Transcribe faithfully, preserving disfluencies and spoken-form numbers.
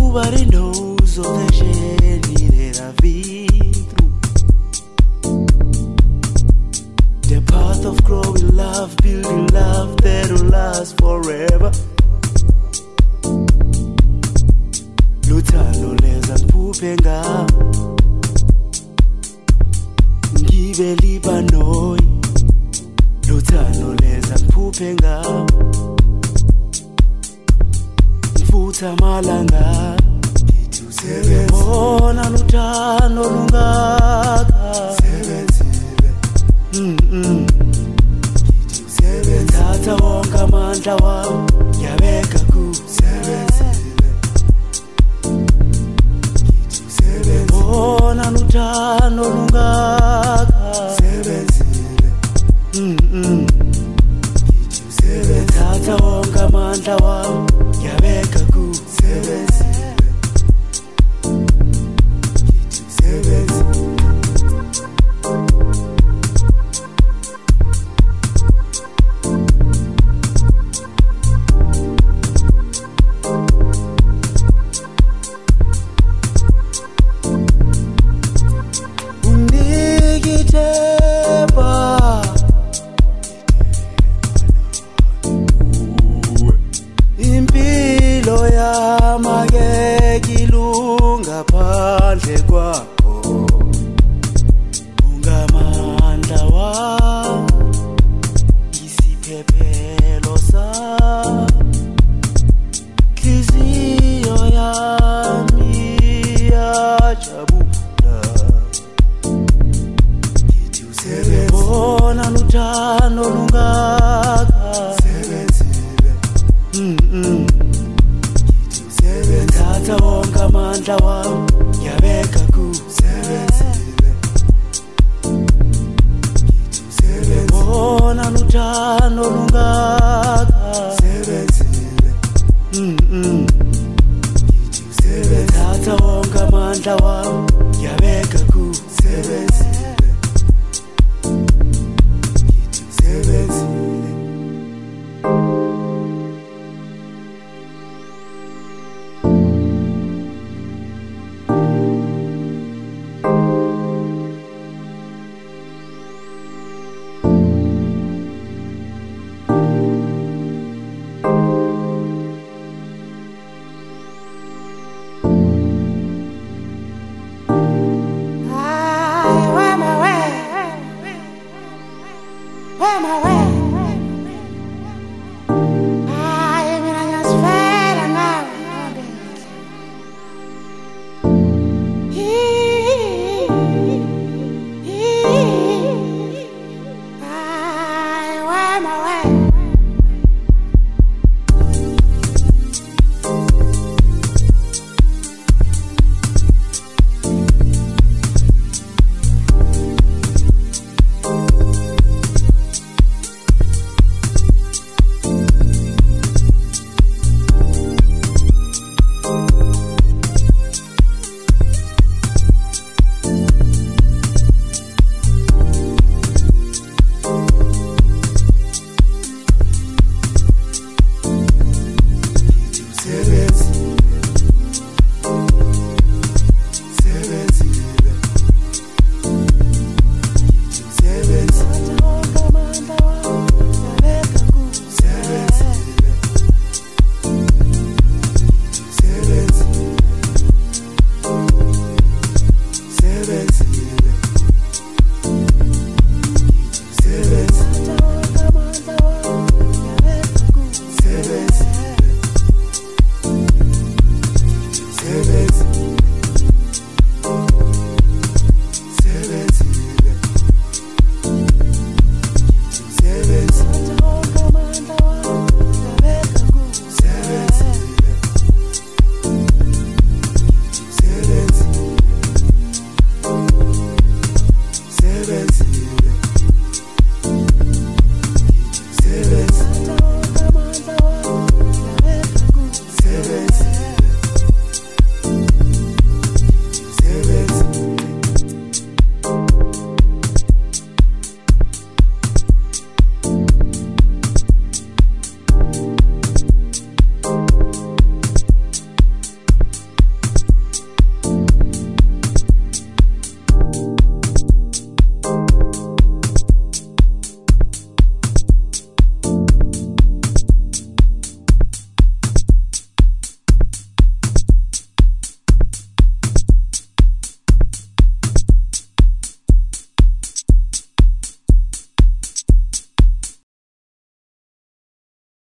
Nobody knows of the journey that I've been through. The path of growing love, building love that will last forever. Luthando leza ngiphuphe ngabo, ngibe libanoyi. Luthando leza ngiphuphe ngabo, ngifutha amalanga. Bona luthando lungaka sebenzile, mm thatha wonke amandla wami ngiyabeka ku sebenzile. Bona luthando lungaka sebenzile, mm thatha wonke amandla wami ngiyabeka ku sebenzile. Impilo yami ngeke ilunga phandle kwakho, ungamandla wami, isiphephelo sami, inhliziyo yami iyajabula. Ngithi usebenze, bona luthando lungaka sebenzile, mm thatha wonke amandla wami ngiyabeka ku sebenzile. Bona luthando lungaka sebenzile, mm thatha wonke amandla wami